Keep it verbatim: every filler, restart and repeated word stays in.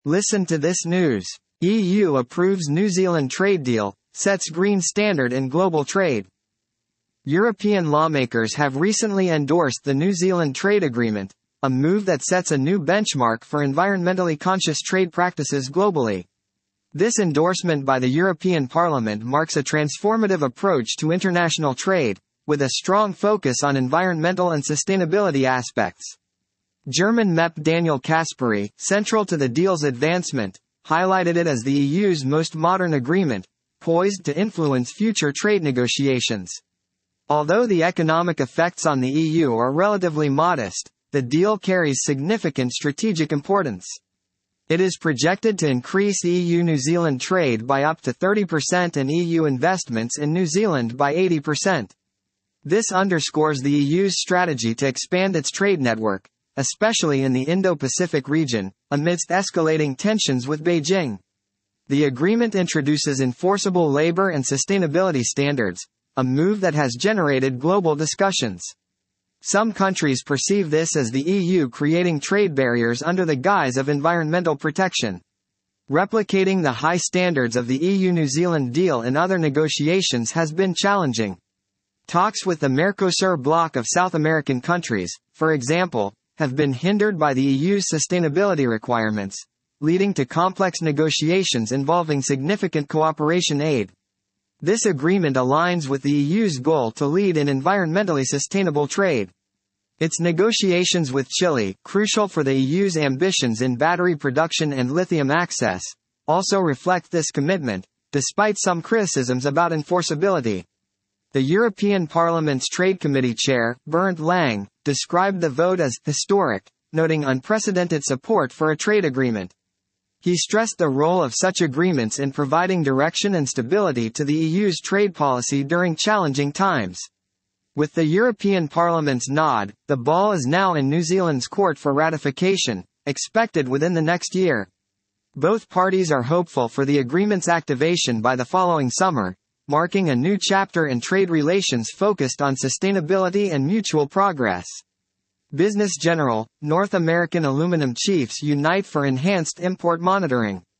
Listen to this news. E U approves New Zealand trade deal, sets green standard in global trade. European lawmakers have recently endorsed the New Zealand trade agreement, a move that sets a new benchmark for environmentally conscious trade practices globally. This endorsement by the European Parliament marks a transformative approach to international trade, with a strong focus on environmental and sustainability aspects. German M E P Daniel Caspary, central to the deal's advancement, highlighted it as the E U's most modern agreement, poised to influence future trade negotiations. Although the economic effects on the E U are relatively modest, the deal carries significant strategic importance. It is projected to increase E U-New Zealand trade by up to thirty percent and E U investments in New Zealand by eighty percent. This underscores the E U's strategy to expand its trade network, especially in the Indo-Pacific region, amidst escalating tensions with Beijing. The agreement introduces enforceable labor and sustainability standards, a move that has generated global discussions. Some countries perceive this as the E U creating trade barriers under the guise of environmental protection. Replicating the high standards of the E U-New Zealand deal in other negotiations has been challenging. Talks with the Mercosur bloc of South American countries, for example, have been hindered by the E U's sustainability requirements, leading to complex negotiations involving significant cooperation aid. This agreement aligns with the E U's goal to lead in environmentally sustainable trade. Its negotiations with Chile, crucial for the E U's ambitions in battery production and lithium access, also reflect this commitment, despite some criticisms about enforceability. The European Parliament's Trade Committee Chair, Bernd Lange, described the vote as historic, noting unprecedented support for a trade agreement. He stressed the role of such agreements in providing direction and stability to the E U's trade policy during challenging times. With the European Parliament's nod, the ball is now in New Zealand's court for ratification, expected within the next year. Both parties are hopeful for the agreement's activation by the following summer, marking a new chapter in trade relations focused on sustainability and mutual progress. Business General, North American aluminum chiefs unite for enhanced import monitoring.